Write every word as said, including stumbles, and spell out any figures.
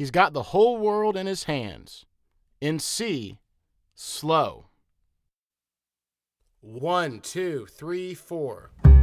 He's got the whole world in his hands. In C, slow. One, two, three, four.